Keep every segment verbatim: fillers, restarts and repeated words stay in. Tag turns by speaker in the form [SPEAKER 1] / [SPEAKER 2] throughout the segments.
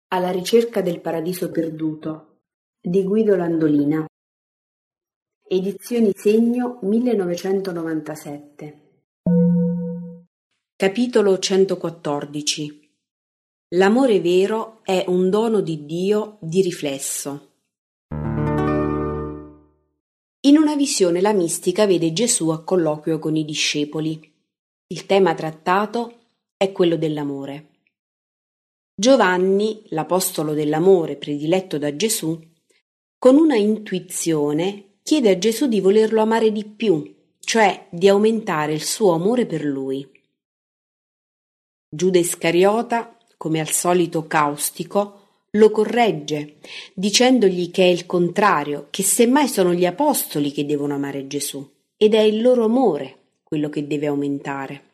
[SPEAKER 1] Alla ricerca del paradiso perduto di Guido Landolina. Edizioni Segno millenovecentonovantasette. Capitolo centoquattordici. L'amore vero è un dono di Dio di riflesso. In una visione la mistica vede Gesù a colloquio con i discepoli. Il tema trattato è quello dell'amore. Giovanni, l'apostolo dell'amore prediletto da Gesù, con una intuizione chiede a Gesù di volerlo amare di più, cioè di aumentare il suo amore per lui. Giuda Iscariota, come al solito caustico, lo corregge, dicendogli che è il contrario, che semmai sono gli apostoli che devono amare Gesù, ed è il loro amore quello che deve aumentare.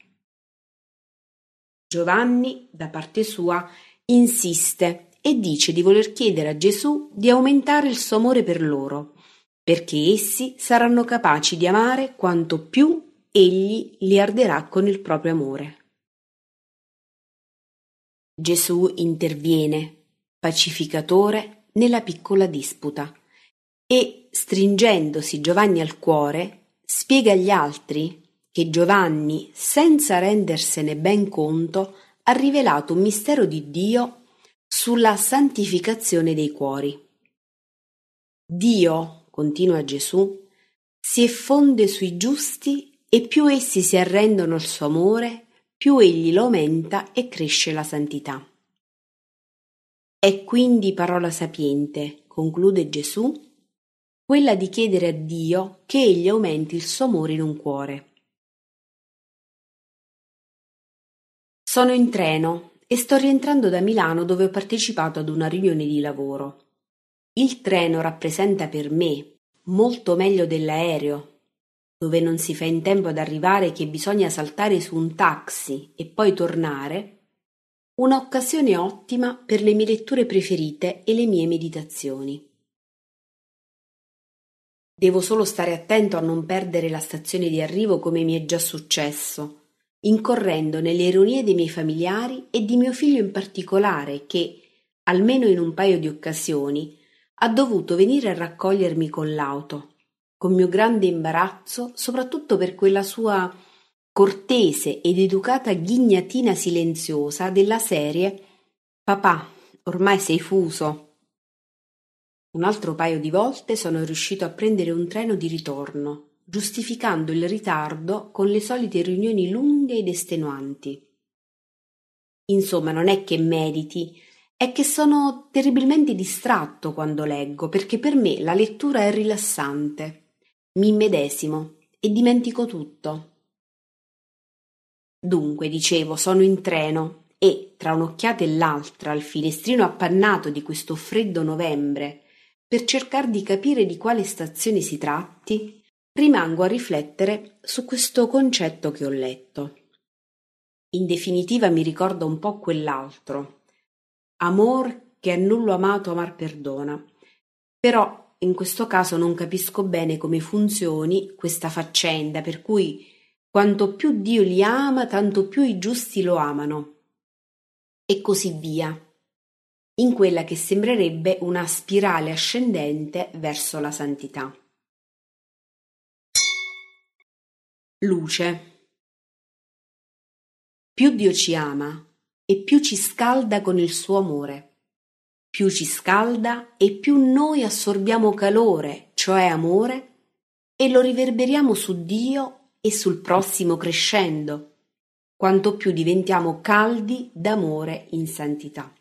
[SPEAKER 1] Giovanni, da parte sua, insiste e dice di voler chiedere a Gesù di aumentare il suo amore per loro, perché essi saranno capaci di amare quanto più egli li arderà con il proprio amore. Gesù interviene, pacificatore, nella piccola disputa e, stringendosi Giovanni al cuore, spiega agli altri che Giovanni, senza rendersene ben conto, ha rivelato un mistero di Dio sulla santificazione dei cuori. Dio, continua Gesù, si effonde sui giusti e più essi si arrendono al suo amore, più egli lo aumenta e cresce la santità. È quindi parola sapiente, conclude Gesù, quella di chiedere a Dio che egli aumenti il suo amore in un cuore. Sono in treno e sto rientrando da Milano, dove ho partecipato ad una riunione di lavoro. Il treno rappresenta per me, molto meglio dell'aereo, dove non si fa in tempo ad arrivare e che bisogna saltare su un taxi e poi tornare, un'occasione ottima per le mie letture preferite e le mie meditazioni. Devo solo stare attento a non perdere la stazione di arrivo, come mi è già successo, incorrendo nelle ironie dei miei familiari e di mio figlio in particolare, che, almeno in un paio di occasioni, ha dovuto venire a raccogliermi con l'auto, con mio grande imbarazzo, soprattutto per quella sua cortese ed educata ghignatina silenziosa della serie «Papà, ormai sei fuso». Un altro paio di volte sono riuscito a prendere un treno di ritorno, giustificando il ritardo con le solite riunioni lunghe ed estenuanti. Insomma, non è che mediti, è che sono terribilmente distratto quando leggo, perché per me la lettura è rilassante. Mi immedesimo e dimentico tutto. Dunque, dicevo, sono in treno e, tra un'occhiata e l'altra, al finestrino appannato di questo freddo novembre, per cercare di capire di quale stazione si tratti, rimango a riflettere su questo concetto che ho letto. In definitiva mi ricorda un po' quell'altro. Amor che a nullo amato amar perdona. Però in questo caso non capisco bene come funzioni questa faccenda, per cui quanto più Dio li ama, tanto più i giusti lo amano. E così via, in quella che sembrerebbe una spirale ascendente verso la santità. Luce. Più Dio ci ama e più ci scalda con il suo amore. Più ci scalda e più noi assorbiamo calore, cioè amore, e lo riverberiamo su Dio e sul prossimo crescendo, quanto più diventiamo caldi d'amore in santità.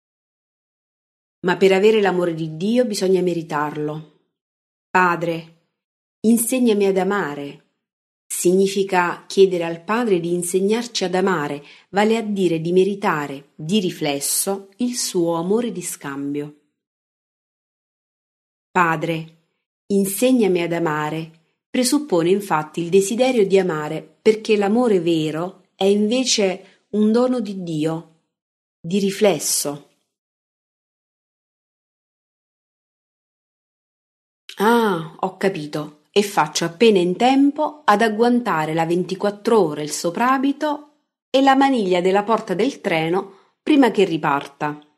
[SPEAKER 1] Ma per avere l'amore di Dio bisogna meritarlo. Padre, insegnami ad amare. Significa chiedere al Padre di insegnarci ad amare, vale a dire di meritare, di riflesso, il suo amore di scambio. Padre, insegnami ad amare, presuppone infatti il desiderio di amare, perché l'amore vero è invece un dono di Dio, di riflesso. Ah, ho capito. E faccio appena in tempo ad agguantare la ventiquattro ore, il soprabito e la maniglia della porta del treno prima che riparta.